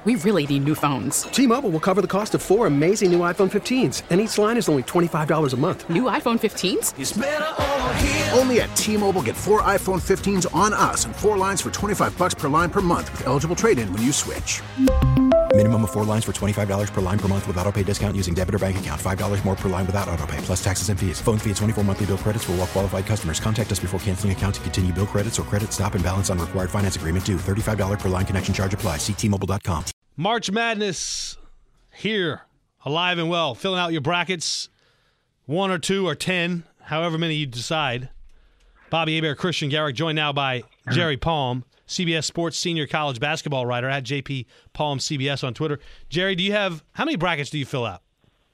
We really need new phones. T-Mobile will cover the cost of 4 amazing new iPhone 15s, and each line is only $25 a month. New iPhone 15s? It's better over here. Only at T-Mobile, get 4 iPhone 15s on us and 4 lines for $25 per line per month with eligible trade-in when you switch. Minimum of 4 lines for $25 per line per month with autopay discount using debit or bank account. $5 more per line without autopay, plus taxes and fees. Phone fee at 24 monthly bill credits for well-qualified customers. Contact us before canceling account to continue bill credits or credit stop and balance on required finance agreement due. $35 per line connection charge applies. See T-Mobile.com. March Madness here, alive and well. Filling out your brackets, 1 or 2 or 10, however many you decide. Bobby Hebert, Christian Garrick, joined now by Jerry Palm, CBS Sports senior college basketball writer at JP Palm CBS on Twitter. Jerry, how many brackets do you fill out?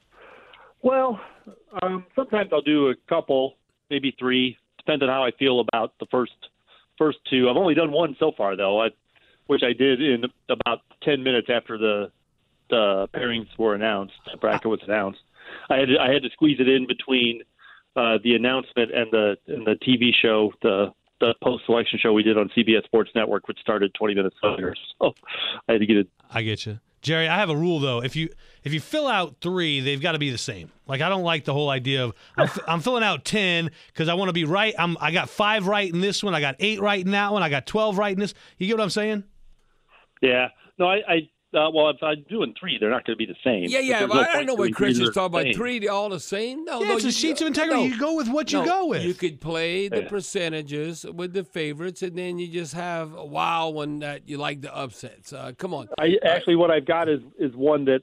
Well, sometimes I'll do a couple, maybe 3, depends on how I feel about the first 2. I've only done 1 so far, though, which I did in about 10 minutes after the pairings were announced. The bracket was announced. I had to squeeze it in between the announcement and the TV show, the post-selection show we did on CBS Sports Network, which started 20 minutes later. So I had to get it. I get you. Jerry, I have a rule, though. If you fill out 3, they've got to be the same. Like, I don't like the whole idea of I'm filling out 10 because I want to be right. I got 5 right in this one. I got 8 right in that one. I got 12 right in this. You get what I'm saying? Yeah. No, well, if I'm doing 3, they're not going to be the same. Yeah. Well, I don't know what Christian's talking about. 3, they're all the same? No, it's a sheets of integrity. You go with what you go with. You could play the percentages with the favorites, and then you just have a wild one that you like the upsets. Come on. Actually, what I've got is one that,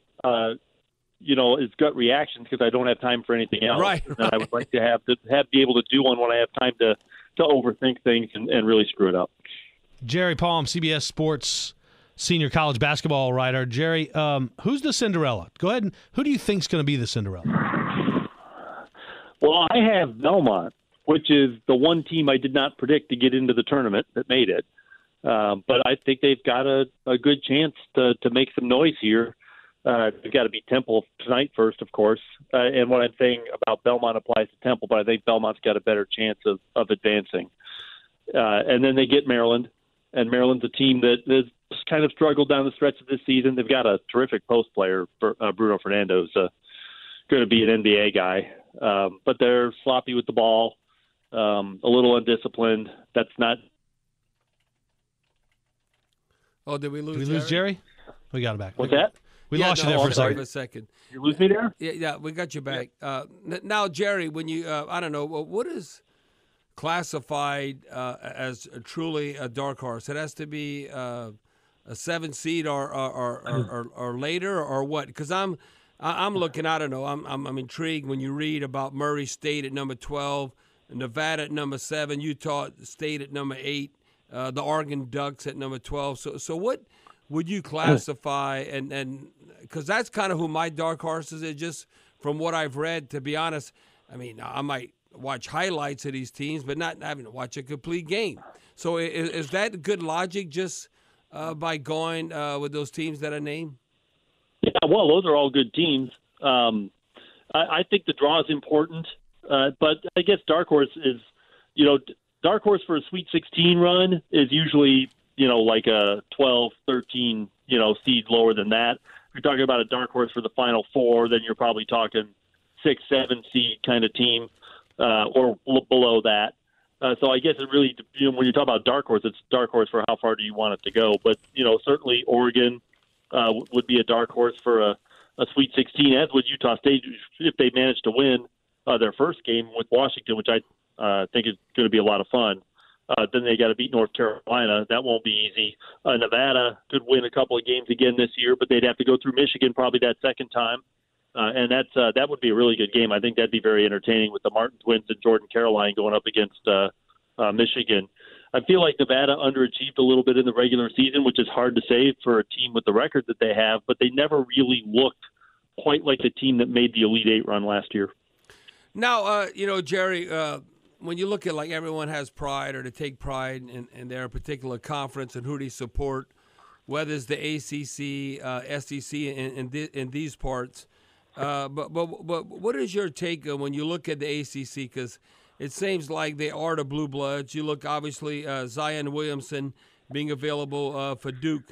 is gut reactions because I don't have time for anything else. Right. And I would like to be able to do one when I have time to overthink things and really screw it up. Jerry Palm, CBS Sports senior college basketball writer. Jerry, who's the Cinderella? Go ahead. Who do you think's going to be the Cinderella? Well, I have Belmont, which is the one team I did not predict to get into the tournament that made it. But I think they've got a good chance to make some noise here. They've got to beat Temple tonight first, of course. And what I'm saying about Belmont applies to Temple, but I think Belmont's got a better chance of advancing. And then they get Maryland, and Maryland's a team that has kind of struggled down the stretch of this season. They've got a terrific post player, Bruno Fernando, who's going to be an NBA guy. But they're sloppy with the ball, a little undisciplined. That's not. Oh, did we lose? Did we lose Jerry? We got him back. What's that? We lost you there for a second. You lose me there? Yeah, we got you back. Now, Jerry, when you, I don't know, what is classified as truly a dark horse? It has to be a 7 seed or later, or what? Because I'm looking. I don't know. I'm intrigued when you read about Murray State at number 12, Nevada at number 7, Utah State at number 8, the Oregon Ducks at number 12. So what would you classify? And because that's kind of who my dark horses is. Just from what I've read, to be honest, I mean, I might watch highlights of these teams, but not having to watch a complete game. So is that good logic just by going with those teams that I named? Yeah, well, those are all good teams. I think the draw is important, but I guess dark horse is, dark horse for a Sweet 16 run is usually, like a 12, 13, seed lower than that. If you're talking about a dark horse for the Final Four, then you're probably talking 6, 7 seed kind of team. Or below that. So I guess it really, when you talk about dark horse, it's dark horse for how far do you want it to go. But, certainly Oregon would be a dark horse for a Sweet 16, as would Utah State if they manage to win their first game with Washington, which I think is going to be a lot of fun. Then they got to beat North Carolina. That won't be easy. Nevada could win a couple of games again this year, but they'd have to go through Michigan probably that second time. And that would be a really good game. I think that'd be very entertaining with the Martin twins and Jordan Caroline going up against Michigan. I feel like Nevada underachieved a little bit in the regular season, which is hard to say for a team with the record that they have, but they never really looked quite like the team that made the Elite Eight run last year. Now, Jerry, when you look at like everyone has pride or to take pride in their particular conference and who they support, whether it's the ACC, SEC, in these parts. But what is your take when you look at the ACC? Because it seems like they are the blue bloods. You look, obviously, Zion Williamson being available for Duke.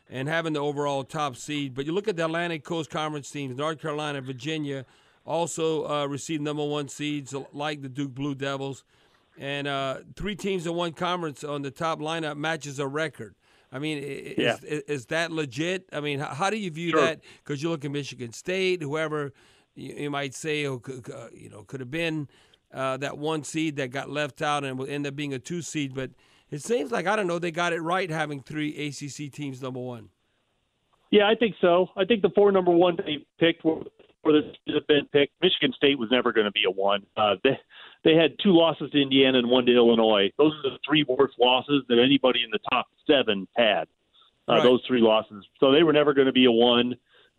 and having the overall top seed. But you look at the Atlantic Coast Conference teams, North Carolina, Virginia, also received number 1 seeds like the Duke Blue Devils. And 3 teams in one conference on the top lineup matches a record. I mean, is that legit? I mean, how do you view that? Because you look at Michigan State, whoever you might say, could have been that 1 seed that got left out and will end up being a 2 seed. But it seems like, I don't know, they got it right having 3 ACC teams number 1. Yeah, I think so. I think the 4 number 1 they picked were the should have been picked. Michigan State was never going to be a 1. They had 2 losses to Indiana and 1 to Illinois. Those are the 3 worst losses that anybody in the top 7 had. Right. Those 3 losses, so they were never going to be a 1.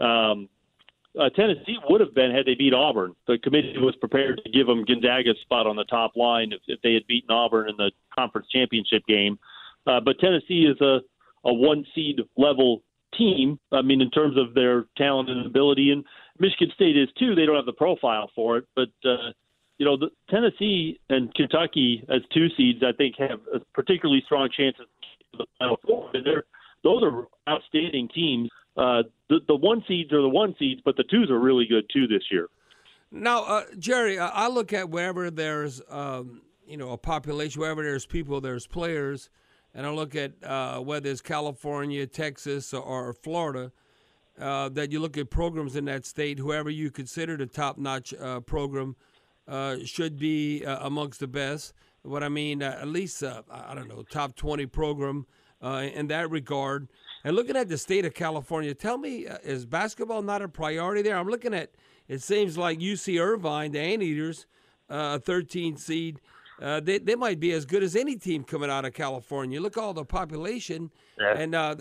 Tennessee would have been had they beat Auburn. The committee was prepared to give them Gonzaga's spot on the top line if they had beaten Auburn in the conference championship game. But Tennessee is a 1 seed level team. I mean, in terms of their talent and ability, and Michigan State is too. They don't have the profile for it, but the Tennessee and Kentucky as 2 seeds, I think, have a particularly strong chance of the Final Four. Those are outstanding teams. The 1 seeds are the 1 seeds, but the 2s are really good too this year. Now, Jerry, I look at wherever there's a population, wherever there's people, there's players, and I look at whether it's California, Texas, or Florida. That you look at programs in that state, whoever you consider the top-notch program should be amongst the best. What I mean, at least, top 20 program in that regard. And looking at the state of California, tell me, is basketball not a priority there? I'm looking at, it seems like UC Irvine, the Anteaters, a 13 seed, they might be as good as any team coming out of California. Look at all the population, and I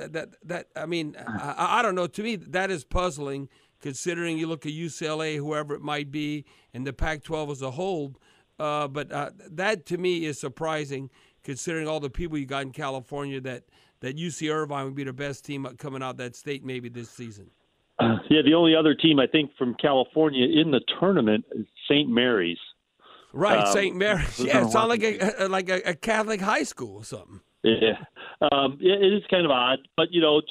don't know. To me, that is puzzling, considering you look at UCLA, whoever it might be, and the Pac-12 as a whole. But that to me is surprising, considering all the people you got in California. That UC Irvine would be the best team coming out that state maybe this season. Yeah, the only other team I think from California in the tournament is St. Mary's. Right, St. Mary's. Yeah, it sounds like a Catholic high school or something. Yeah, it is kind of odd, but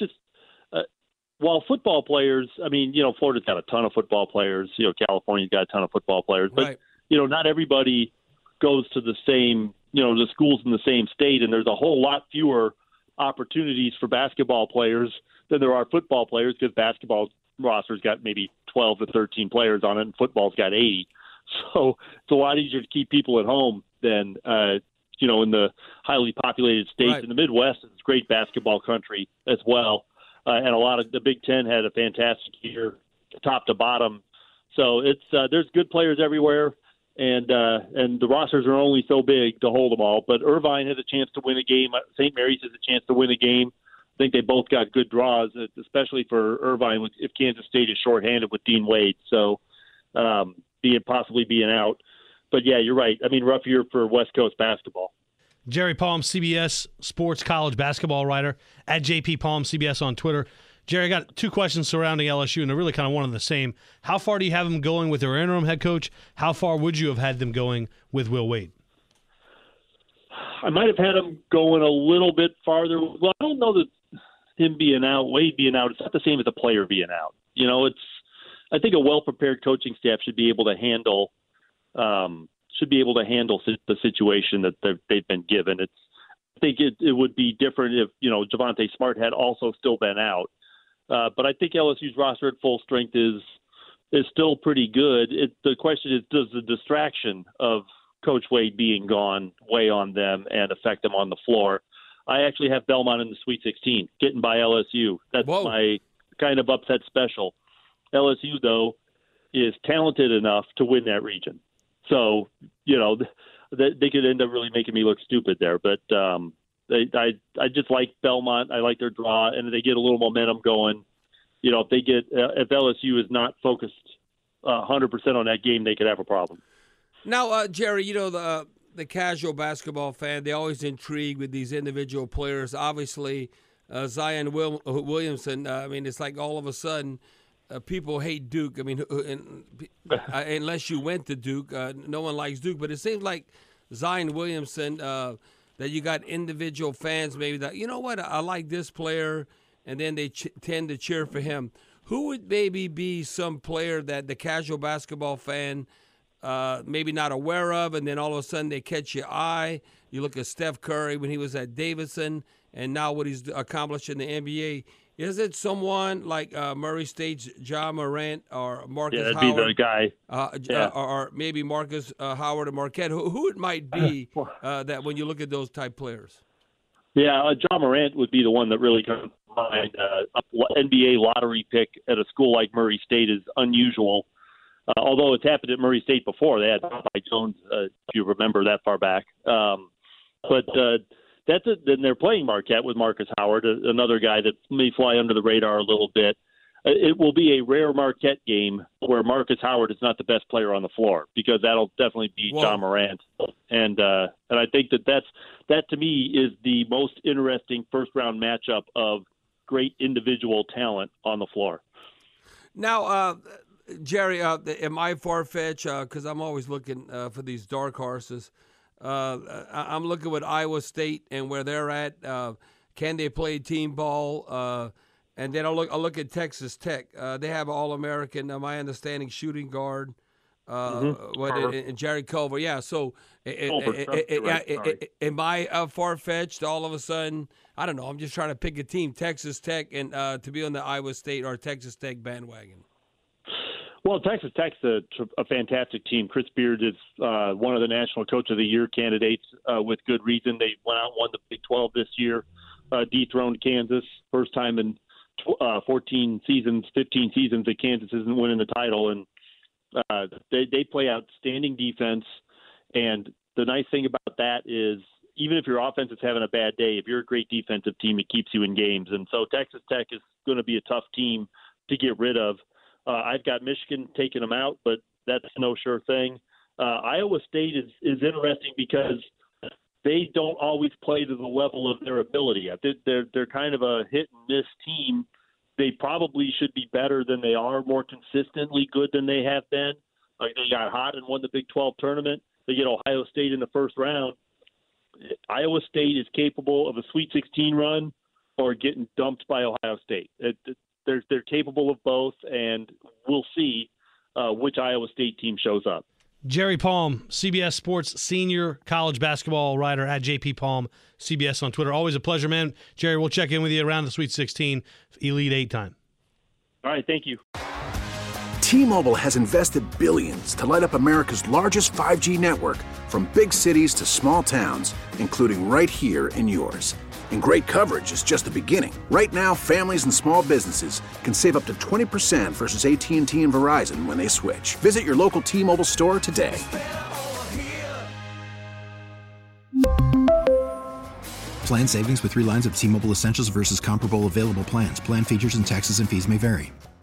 while football players, I mean, Florida's got a ton of football players. California's got a ton of football players, but right. Not everybody goes to the same, the schools in the same state, and there's a whole lot fewer opportunities for basketball players than there are football players, because basketball roster's got maybe 12 to 13 players on it, and football's got 80. So it's a lot easier to keep people at home than, in the highly populated states. Right. In the Midwest, it's great basketball country as well. And a lot of the Big Ten had a fantastic year, top to bottom. So it's there's good players everywhere, and the rosters are only so big to hold them all. But Irvine has a chance to win a game. St. Mary's has a chance to win a game. I think they both got good draws, especially for Irvine if Kansas State is shorthanded with Dean Wade. So possibly being out. But, yeah, you're right. I mean, rough year for West Coast basketball. Jerry Palm, CBS Sports College basketball writer, at JP Palm, CBS on Twitter. Jerry, I got 2 questions surrounding LSU, and they're really kind of one and the same. How far do you have them going with their interim head coach? How far would you have had them going with Will Wade? I might have had him going a little bit farther. Well, I don't know that him being out, Wade being out, it's not the same as a player being out. I think a well-prepared coaching staff should be able to handle the situation that they've been given. I think it would be different if Javonte Smart had also still been out. But I think LSU's roster at full strength is still pretty good. The question is, does the distraction of Coach Wade being gone weigh on them and affect them on the floor? I actually have Belmont in the Sweet 16, getting by LSU. That's my kind of upset special. LSU, though, is talented enough to win that region. So, they could end up really making me look stupid there. But I just like Belmont. I like their draw, and they get a little momentum going. If LSU is not focused 100% on that game, they could have a problem. Now, Jerry, the casual basketball fan, they always intrigue with these individual players. Obviously, Zion Williamson, it's like all of a sudden people hate Duke. Unless you went to Duke, no one likes Duke. But it seems like Zion Williamson, that you got individual fans maybe that, I like this player, and then they tend to cheer for him. Who would maybe be some player that the casual basketball fan maybe not aware of, and then all of a sudden they catch your eye? You look at Steph Curry when he was at Davidson, and now what he's accomplished in the NBA. Is it someone like Murray State's Ja Morant or Marcus Howard? Yeah, that'd be the guy. Or maybe Marcus Howard or Marquette. Who it might be that when you look at those type players? Yeah, Ja Morant would be the one that really comes to mind. NBA lottery pick at a school like Murray State is unusual. Although it's happened at Murray State before. They had Popeye Jones, if you remember that far back. But then they're playing Marquette with Marcus Howard, another guy that may fly under the radar a little bit. It will be a rare Marquette game where Marcus Howard is not the best player on the floor, because that'll definitely be Ja Morant. And I think that to me is the most interesting first-round matchup of great individual talent on the floor. Now, Jerry, am I far-fetched? Because I'm always looking for these dark horses. I'm looking with Iowa State and where they're at. Can they play team ball? And then I'll look at Texas Tech. They have an All-American, my understanding, shooting guard. And Jerry Culver. Yeah, so am I far-fetched all of a sudden? I don't know. I'm just trying to pick a team, Texas Tech, and to be on the Iowa State or Texas Tech bandwagon. Well, Texas Tech's a fantastic team. Chris Beard is one of the National Coach of the Year candidates with good reason. They went out and won the Big 12 this year, dethroned Kansas. First time in 15 seasons that Kansas isn't winning the title. And they play outstanding defense. And the nice thing about that is even if your offense is having a bad day, if you're a great defensive team, it keeps you in games. And so Texas Tech is going to be a tough team to get rid of. I've got Michigan taking them out, but that's no sure thing. Iowa State is interesting because they don't always play to the level of their ability. I think they're kind of a hit and miss team. They probably should be better than they are, more consistently good than they have been. Like they got hot and won the Big 12 tournament. They get Ohio State in the first round. Iowa State is capable of a Sweet 16 run or getting dumped by Ohio State. They're capable of both, and we'll see which Iowa State team shows up. Jerry Palm, CBS Sports senior college basketball writer at JP Palm, CBS on Twitter. Always a pleasure, man. Jerry, we'll check in with you around the Sweet 16, Elite 8 time. All right, thank you. T-Mobile has invested billions to light up America's largest 5G network, from big cities to small towns, including right here in yours. And great coverage is just the beginning. Right now, families and small businesses can save up to 20% versus AT&T and Verizon when they switch. Visit your local T-Mobile store today. Plan savings with 3 lines of T-Mobile Essentials versus comparable available plans. Plan features and taxes and fees may vary.